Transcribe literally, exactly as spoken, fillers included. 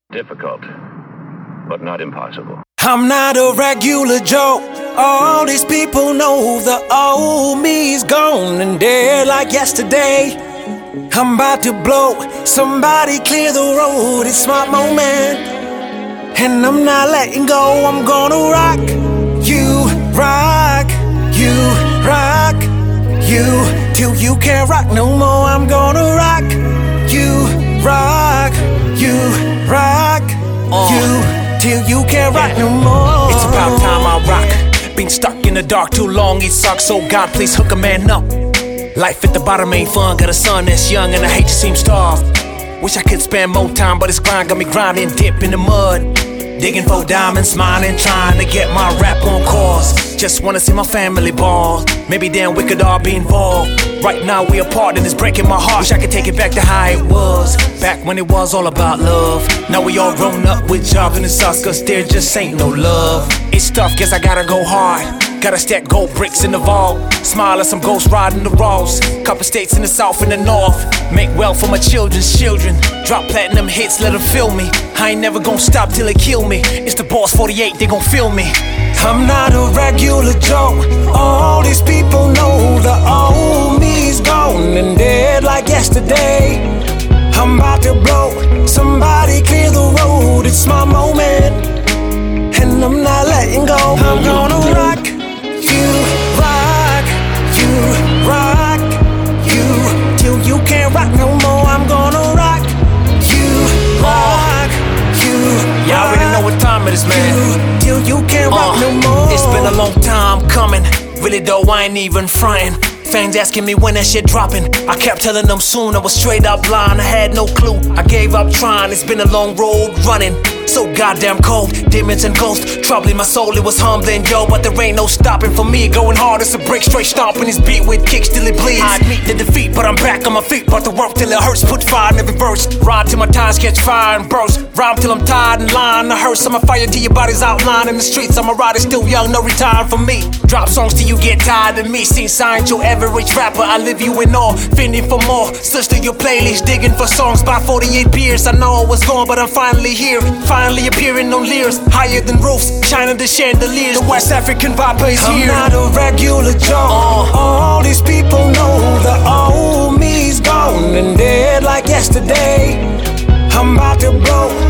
Difficult, but not impossible. I'm not a regular Joe. All these people know the old me's gone and dead like yesterday. I'm about to blow. Somebody clear the road. It's my moment, and I'm not letting go. I'm gonna rock you, rock you, rock you till you can't rock no more. I'm gonna rock you, rock you, rock uh. you till you can't rock no more. It's about time I rock. Been stuck in the dark too long, it sucks. So God, please hook a man up. Life at the bottom ain't fun. Got a son that's young and I hate to seem starved. Wish I could spend more time, but this grind got me grinding, dip in the mud, digging for diamonds, smiling, trying to get my rap on course. Just wanna see my family ball. Maybe then we could all be involved. Right now we apart and it's breaking my heart. Wish I could take it back to how it was, back when it was all about love. Now we all grown up with jobs and it sucks cause there just ain't no love. It's tough, guess I gotta go hard. Gotta stack gold bricks in the vault. Smile at some ghosts riding the roads. Couple states in the south and the north. Make wealth for my children's children. Drop platinum hits, let them feel me. I ain't never gonna stop till they kill me. It's the Boss forty-eight, they gon' feel me. I'm not a regular Joe. All these people know the old me's gone and dead like yesterday. I'm about to blow. Somebody clear the road. It's my moment, and I'm not letting go. I'm gonna rock you, rock you, rock you till you can't rock no more. I'm gonna rock you, rock you. Y'all already know what time it is, man. You, till you can't rock uh, no more. It's been a long time coming. Really though, I ain't even frontin'. Fans asking me when that shit dropping. I kept telling them soon, I was straight up blind. I had no clue, I gave up trying. It's been a long road running, so goddamn cold. Demons and ghosts troubling my soul, it was humbling, yo. But there ain't no stopping for me. Going hard as a brick, straight stomping his beat with kicks till it bleeds. I admit the defeat, but I'm back on my feet. But to work till it hurts, put fire in every verse. Ride till my tires catch fire and burst. Rhyme till I'm tired and lying. I hearse, I'ma fire till your body's outlined in the streets. I'm a rider, still young, no retiring from me. Drop songs till you get tired of me. Seen signs, your average rapper, I live you in awe. Fending for more, search through your playlist, digging for songs by forty-eight peers. I know I was gone, but I'm finally here. Finally appearing on lyrics, higher than roofs, shining the chandeliers. The West African vibe is here. I'm not a regular Joe. Uh. All these people know the old me's gone and dead like yesterday. I'm about to blow.